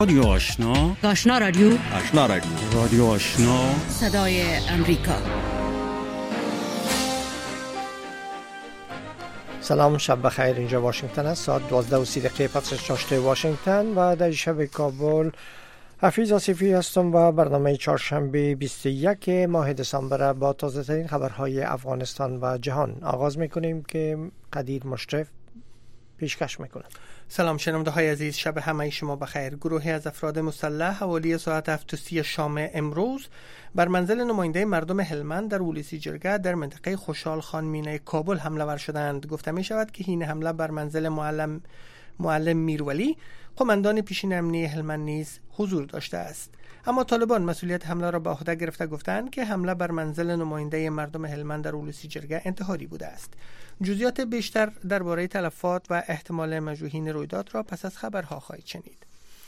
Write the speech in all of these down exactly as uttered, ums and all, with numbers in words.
رادیو آشنا، آشنا رادیو، آشنا رادیو، رادیو آشنا، صدای امریکا. سلام، شب بخیر. اینجا واشنگتن است. ساعت دوازده و سی دقیقه پس از چاشت واشنگتن و در شب کابل. حفیظ آصفی هستم و برنامه چهارشنبه بیست و یک ماه دسامبر با تازه ترین خبرهای افغانستان و جهان آغاز میکنیم که قدیر مشرف پیشکش میکنه. سلام شنونده های عزیز، شب همه شما بخیر. گروهی از افراد مسلح حوالی ساعت هفت و سی شام امروز بر منزل نماینده مردم هلمند در ولسی جرگه در منطقه خوشحال خان مینه کابل حمله ور شدند. گفته می شود که این حمله بر منزل معلم معلم میرولی قماندان پیشین امنیه هلمند نیز حضور داشته است. اما طالبان مسئولیت حمله را به عهده گرفته گفتند که حمله بر منزل نماینده مردم هلمند در ولسی جرگه انتحاری بوده است. جزئیات بیشتر درباره تلفات و احتمال مجروحین رویداد را پس از خبرها خواهید شنید.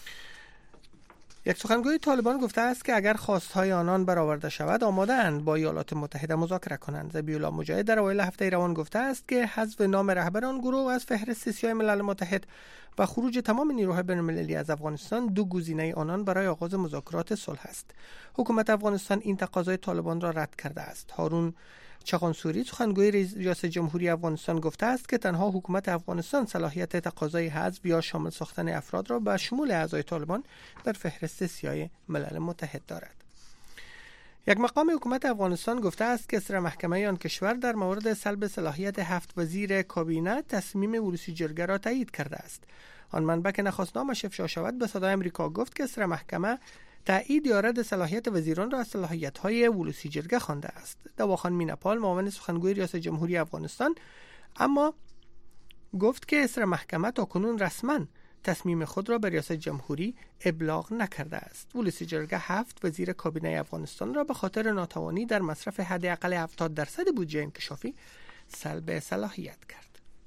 یک سخنگوی طالبان گفته است که اگر خواستهای آنان برآورده شود آماده اند با ایالات متحده مذاکره کنند. ذبیح الله مجاهد در اوایل هفته روان گفته است که حذف نام رهبر آن گروه از فهرست سیاه ملل متحد و خروج تمام نیروهای بین‌المللی از افغانستان دو گزینه آنان برای آغاز مذاکرات صلح است. حکومت افغانستان این تقاضای طالبان را رد کرده است. هارون چغانسوری سخنگوی ریاست جمهوری افغانستان گفته است که تنها حکومت افغانستان صلاحیت تقاضای حذف یا شامل ساختن افراد را به شمول اعضای طالبان در فهرست سیاه ملل متحد دارد. یک مقام حکومت افغانستان گفته است که سر محکمه آن کشور در مورد سلب صلاحیت هفت وزیر کابینه تصمیم ولسی جرگه را تایید کرده است. آن منبع که نخواست نامش افشا شود به صدای امریکا گفت که سر محکمه تایید یا رد صلاحیت وزیران را از صلاحیت‌های ولسی جرگه خوانده است. دواخان میناپال معاون سخنگوی ریاست جمهوری افغانستان اما گفت که سر محکمه تاکنون رسما تصمیم خود را به ریاست جمهوری ابلاغ نکرده است. ولسی جرگه هفت وزیر کابینه افغانستان را به خاطر ناتوانی در مصرف حداقل هفتاد درصد بودجه انکشافی سلب صلاحیت کرد.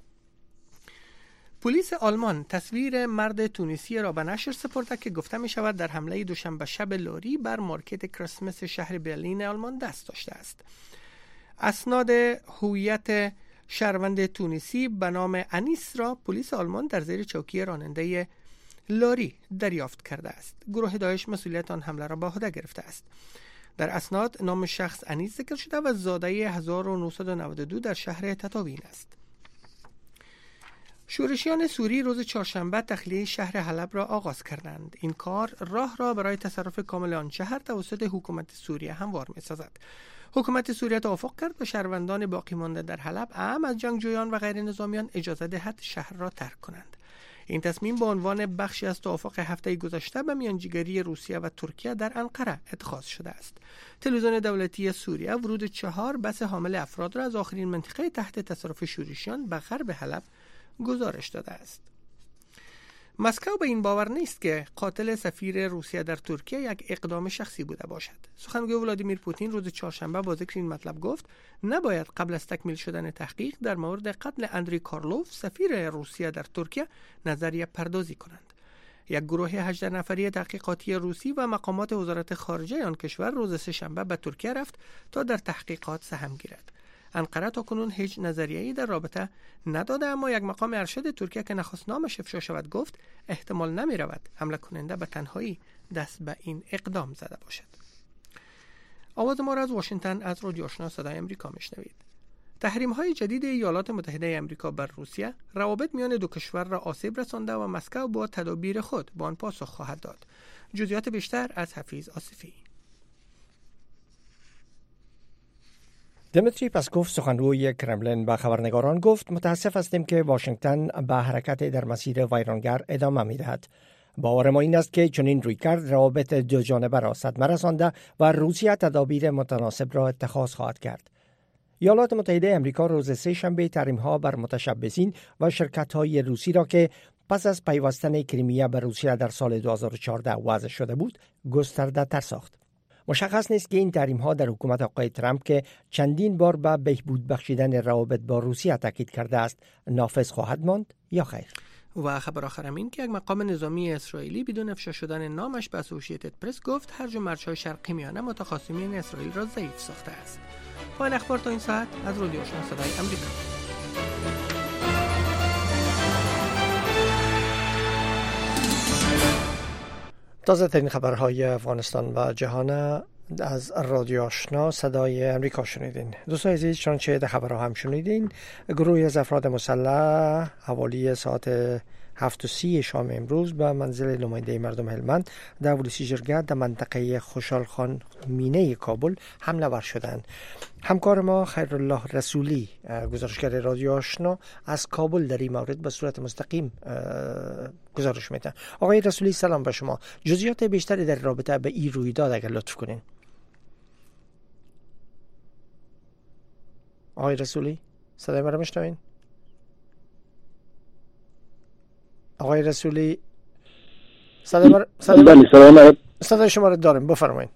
پلیس آلمان تصویر مرد تونسی را به نشر سپرده که گفته می شود در حمله دوشنبه شب لاری بر مارکت کریسمس شهر برلین آلمان دست داشته است. اسناد هویت شهروند تونسی به نام انیس را پلیس آلمان در زیر چوکی راننده لاری دریافت کرده است. گروه داعش مسئولیت آن حمله را به عهده گرفته است. در اسناد نام شخص انیس ذکر شده و زاده هزار و نهصد و نود و دو در شهر تطاوین است. شورشیان سوری روز چهارشنبه تخلیه شهر حلب را آغاز کردند. این کار راه را برای تصرف کامل آن شهر توسط حکومت سوریه هموار می‌سازد. حکومت سوریه توافق کرد به شهروندان باقی مانده در حلب اعم از جنگجویان و غیر نظامیان اجازه دهد شهر را ترک کنند. این تصمیم به عنوان بخشی از توافق هفته گذشته به میانجیگری روسیه و ترکیه در انقره اتخاذ شده است. تلویزیون دولتی سوریه ورود چهار بس حامل افراد را از آخرین منطقه تحت تصرف شورشیان به غرب حلب گزارش داده است. مسکو به این باور نیست که قاتل سفیر روسیه در ترکیه یک اقدام شخصی بوده باشد. سخنگوی ولادیمیر پوتین روز چهارشنبه با ذکر این مطلب گفت نباید قبل از تکمیل شدن تحقیق در مورد قتل اندری کارلوف سفیر روسیه در ترکیه نظریه پردازی کنند. یک گروه هجده نفری تحقیقاتی روسی و مقامات وزارت خارجه آن کشور روز سه‌شنبه به ترکیه رفت تا در تحقیقات سهم گیرد. انقره تاکنون هیچ نظریه‌ای در رابطه نداده، اما یک مقام ارشد ترکیه که نخواست نامش افشا شود گفت احتمال نمی رود حمله کننده به تنهایی دست به این اقدام زده باشد. آواز ما را از واشنگتن از رادیو آشنا صدای امریکا میشنوید. تحریم‌های جدید ایالات متحده آمریکا بر روسیه روابط میان دو کشور را آسیب رسانده و مسکو با تدابیر خود به آن پاسخ خواهد داد. جزئیات بیشتر از حفیظ آصفی. دمیتری پسکوف سخنگوی کرملین به خبرنگاران گفت متاسف هستیم که واشنگتن به حرکت در مسیر ویرانگر ادامه می‌دهد. باور ما این است که چنین رویکرد روابط دو جانبه را صدمه رسانده و روسیه تدابیر متناسب را اتخاذ خواهد کرد. ایالات متحده آمریکا روز سه‌شنبه تحریم‌ها بر متشبثین و شرکت‌های روسی را که پس از پیوستن کریمیا به روسیه در سال دو هزار و چهارده وضع شده بود گسترده تر ساخت. مشخص نیست که این تحریم‌ها در حکومت آقای ترامپ که چندین بار به بهبود بخشیدن روابط با روسیه تاکید کرده است نافذ خواهد ماند یا خیر. و خبر آخرم این که یک مقام نظامی اسرائیلی بدون افشا شدن نامش به اسوسییتد پرس گفت هرج و مرج‌های شرقی میانه متخاصمین اسرائیل را ضعیف ساخته است. پایان اخبار تا این ساعت از رادیو آشنا صدای امریکا. تازه ترین خبرهای افغانستان و جهان از رادیو آشنا صدای امریکا شنیدین. دوستان عزیز، چنانچه در خبرها هم شنیدین، گروهی از افراد مسلح حوالی ساعت هفت و سی شام امروز به منزل نماینده مردم هلمند در ولسی جرگه در منطقه خوشحال خان مینه کابل حمله ور شدند. همکار ما خیرالله رسولی، گزارشگر رادیو آشنا، از کابل در این مورد به صورت مستقیم گزارش میده. آقای رسولی، سلام به شما. جزئیات بیشتری در رابطه به این رویداد اگر لطف کنین. آقای رسولی، صدای ما را میشنوین؟ آقای رسولی، صدای ما بله صدای شما را داریم، بفرمایید.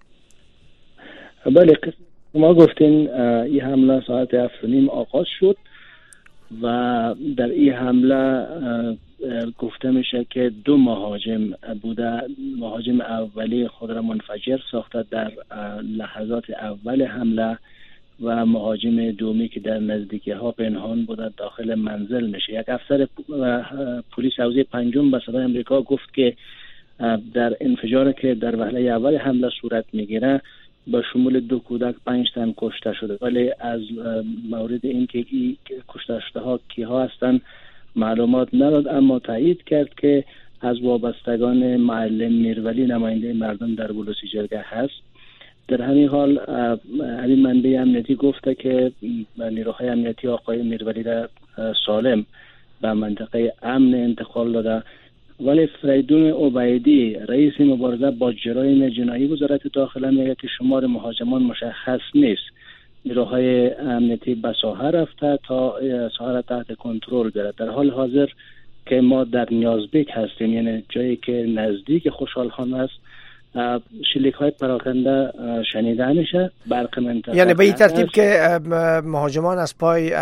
بله، ما گفتین این حمله ساعت هفت و نیم آغاز شد و در این حمله گفته میشه که دو مهاجم بوده. مهاجم اولی خود را منفجر ساخته در لحظات اول حمله و مهاجم دومی که در نزدیکی ها پنهان بوده داخل منزل میشه. یک افسر پلیس حوزه پنجم به صدای امریکا گفت که در انفجاری که در وهله اول حمله صورت میگیره با شمول دو کودک پنج تن کشته شده، ولی از مورد این که این کشته شده ها کیها هستند معلومات نداد، اما تایید کرد که از وابستگان معلم میرولی نماینده مردم در ولسی جرگه هست. در همین حال همین منبع امنیتی گفته که نیروهای امنیتی آقای میرولی را سالم به منطقه امن انتقال داده، ولی فریدون عبیدی رئیس مبارزه با جرایم جنایی وزارت داخله میگه که شمار مهاجمان مشخص نیست. نیروهای امنیتی به ساحه رفته تا ساحه را تحت کنترل بیاره. در حال حاضر که ما در نیازبیک هستیم، یعنی جایی که نزدیک خوشحال خان است، شلیک های پراکنده شنیده میشه. برق منطقه یعنی به این ترتیب که مهاجمان از پای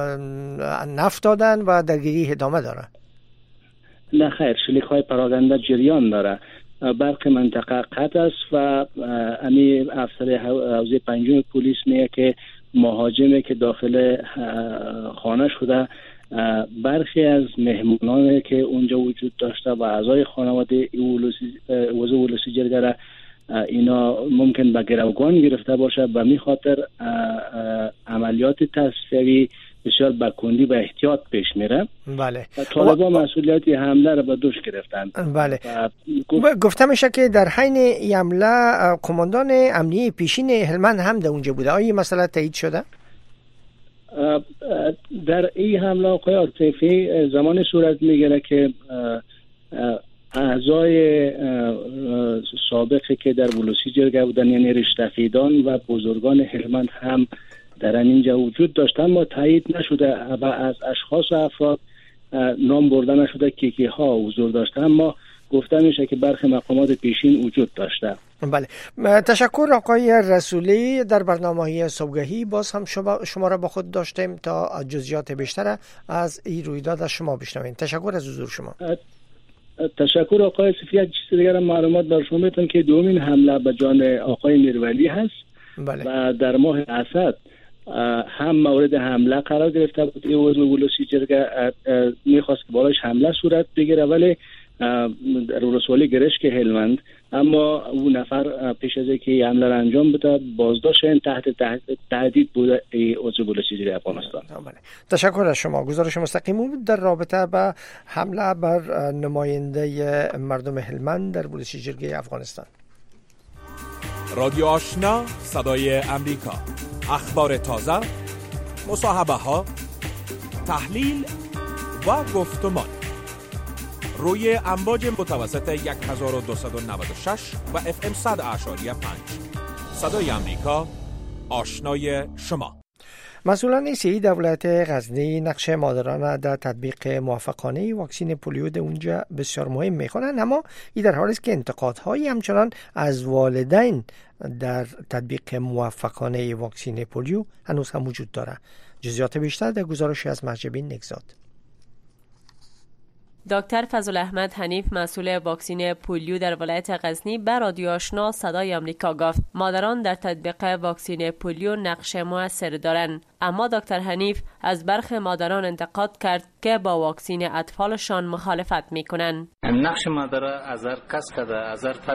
نفت دادن و درگیری ادامه داره؟ نه خیر، شلیک های پراکنده جریان داره. برق منطقه قطع است و امی افسر حوزه پنجم پلیس میگه که مهاجمی که داخل خانه شده برخی از مهمانانی که اونجا وجود داشته و اعضای خانواده وزیر ولسی جرگه را اینا ممکن به گروگان گرفته باشه و می خاطر عملیات تصفیه‌ای بسیار با کندی و احتیاط پیش میره. بله. طالبان مسئولیت حمله را به دوش گرفتند. بله. گفت... گفته میشه که در حین حمله قماندان امنیه پیشین هلمند هم در اونجا بوده. آیا این مسئله تایید شده؟ در این حمله آقای عاطفی زمان صورت میگیره که اعضای سابقی که در ولسی جرگه بودن، یعنی رشتفیدان و بزرگان هلمند هم در اینجا وجود داشتن، اما تایید نشده و از اشخاص و افراد نام برده نشده که کی ها حضور داشتن، اما گفته میشه که برخی مقامات پیشین وجود داشته. بله، تشکر آقای رسولی. در برنامه صبحگاهی باز هم شما, شما را با خود داشتیم تا جزئیات بیشتر از این رویداد از شما بشنویم. تشکر از حضور شما. تشکر آقای صفی. یک چیز دیگر معلومات بر شما میتونم که دومین حمله به جان آقای میرولی هست. بله. و در ماه اسد هم مورد حمله قرار گرفته بود. این عضو ولسی جرگه میخواست که بالاش حمله صورت بگیره، ولی در ولسوالی گرشک هلمند، اما اون نفر پیش از اینکه حمله را انجام بده بازداشت تحت تهدید بوده عضو ولسی جرگه افغانستان. تشکر از شما. گزارش مستقیم بود در رابطه با حمله بر نماینده مردم هلمند در ولسی جرگه افغانستان. رادیو آشنا صدای امریکا، اخبار تازه، مصاحبه ها، تحلیل و گفتمان روی امواج متوسط هزار و دویست و نود و شش و اف ام صد اعشاری پنج. صدای امریکا، آشنای شما. مسئولان صحی در ولایت غزنی نقش مادران در تطبیق موفقانه واکسین پولیو در اونجا بسیار مهم میخوانند، اما این در حالی است که انتقادهایی همچنان از والدین در تطبیق موفقانه واکسین پولیو هنوز هم وجود دارد. جزئیات بیشتر در گزارشی از محجبین نگزاد. دکتر فضل احمد حنیف، مسئول واکسین پولیو در ولایت غزنی، به رادیو آشنا صدای آمریکا گفت مادران در تطبیق واکسین پولیو نقش موثر دارند، اما دکتر حنیف از برخی مادران انتقاد کرد که با واکسین اطفالشان مخالفت میکنند. نقش مادر از هر کس که از هر